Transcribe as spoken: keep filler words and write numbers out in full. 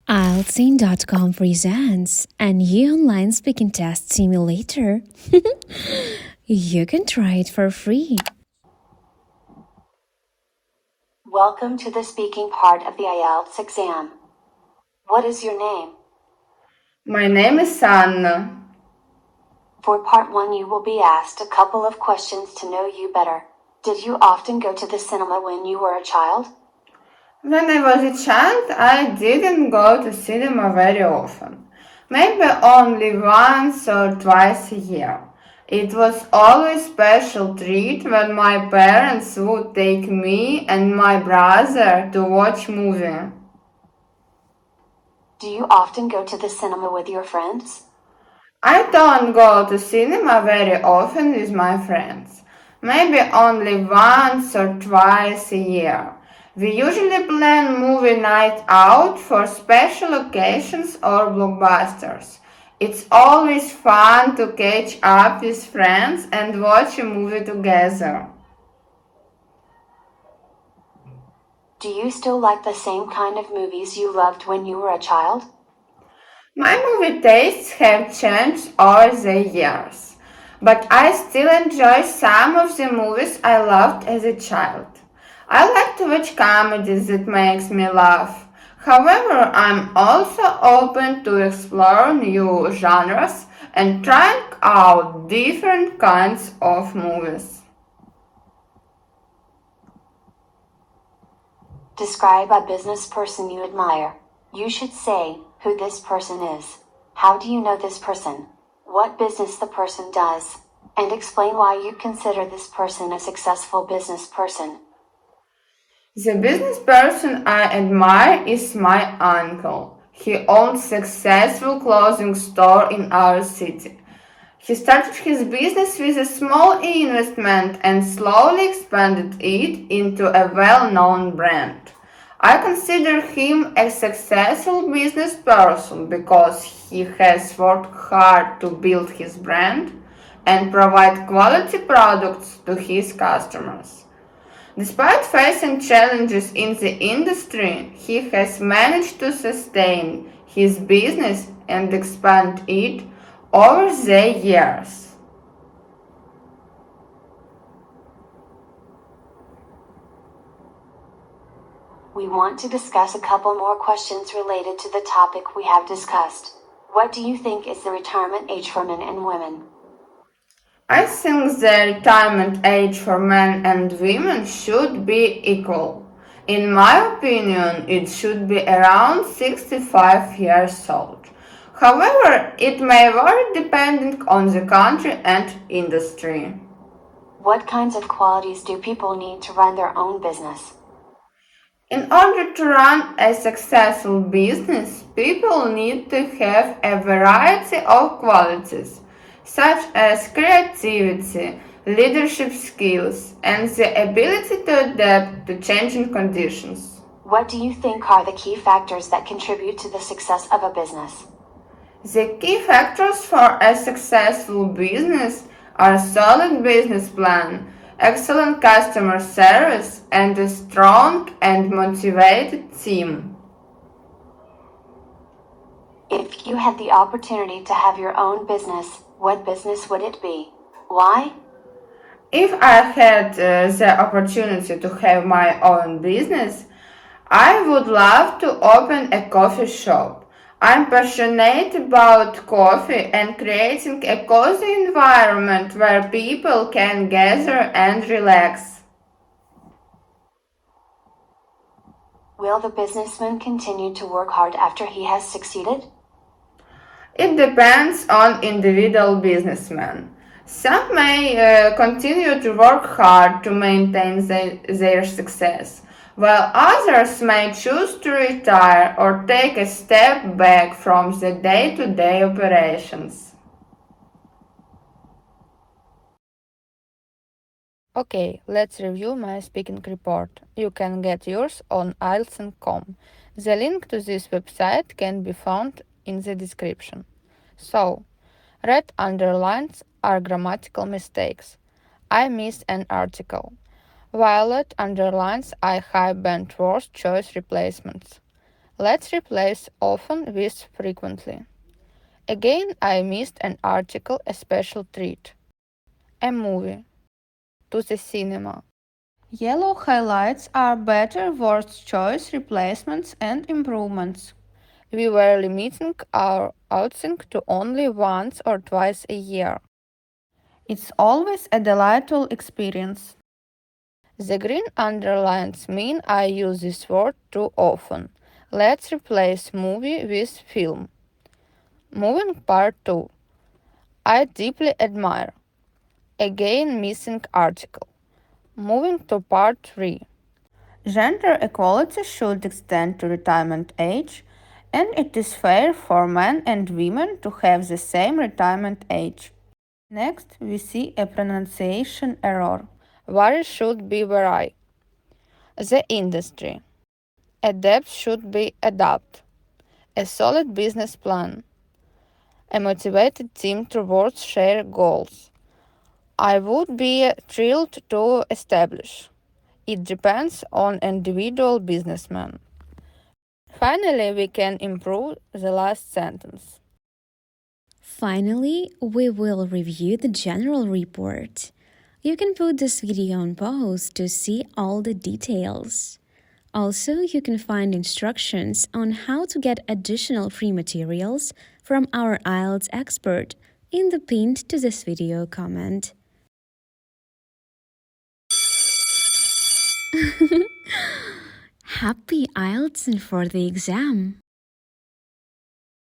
I E L T S dot com presents a new online speaking test simulator. You can try it for free. Welcome to the speaking part of the I E L T S exam. What is your name? My name is Anna. For part one, you will be asked a couple of questions to know you better. Did you often go to the cinema when you were a child? When I was a child, I didn't go to cinema very often. Maybe only once or twice a year. It was always a special treat when my parents would take me and my brother to watch movie. Do you often go to the cinema with your friends? I don't go to cinema very often with my friends. Maybe only once or twice a year. We usually plan movie night out for special occasions or blockbusters. It's always fun to catch up with friends and watch a movie together. Do you still like the same kind of movies you loved when you were a child? My movie tastes have changed over the years, but I still enjoy some of the movies I loved as a child. I like to watch comedies that makes me laugh. However, I'm also open to explore new genres and trying out different kinds of movies. Describe a business person you admire. You should say who this person is. How do you know this person? What business the person does? And explain why you consider this person a successful business person. The business person I admire is my uncle. He owns a successful clothing store in our city. He started his business with a small investment and slowly expanded it into a well-known brand. I consider him a successful business person because he has worked hard to build his brand and provide quality products to his customers. Despite facing challenges in the industry, he has managed to sustain his business and expand it over the years. We want to discuss a couple more questions related to the topic we have discussed. What do you think is the retirement age for men and women? I think the retirement age for men and women should be equal. In my opinion, it should be around sixty-five years old. However, it may vary depending on the country and industry. What kinds of qualities do people need to run their own business? In order to run a successful business, people need to have a variety of qualities, such as creativity, leadership skills, and the ability to adapt to changing conditions. What do you think are the key factors that contribute to the success of a business? The key factors for a successful business are a solid business plan, excellent customer service, and a strong and motivated team. If you had the opportunity to have your own business, what business would it be? Why? If I had uh, the opportunity to have my own business, I would love to open a coffee shop. I'm passionate about coffee and creating a cozy environment where people can gather and relax. Will the businessman continue to work hard after he has succeeded? It depends on individual businessmen. Some may uh, continue to work hard to maintain the, their success, while others may choose to retire or take a step back from the day-to-day operations. Okay, let's review my speaking report. You can get yours on I E L T S dot com. The link to this website can be found in the description. So, red underlines are grammatical mistakes. I missed an article. Violet underlines are high band word choice replacements. Let's replace often with frequently. Again, I missed an article, a special treat. A movie. To the cinema. Yellow highlights are better words choice, replacements, and improvements. We were limiting our outing to only once or twice a year. It's always a delightful experience. The green underlines mean I use this word too often. Let's replace movie with film. Moving part two. I deeply admire. Again, missing article. Moving to part three. Gender equality should extend to retirement age, and it is fair for men and women to have the same retirement age. Next, we see a pronunciation error. Where should be where I. The industry. Adapt should be adapt. A solid business plan. A motivated team towards shared goals. I would be thrilled to establish. It depends on individual businessman. Finally, we can improve the last sentence. Finally, we will review the general report. You can put this video on pause to see all the details. Also, you can find instructions on how to get additional free materials from our I E L T S expert in the pinned to this video comment. Happy I E L T S and for the exam!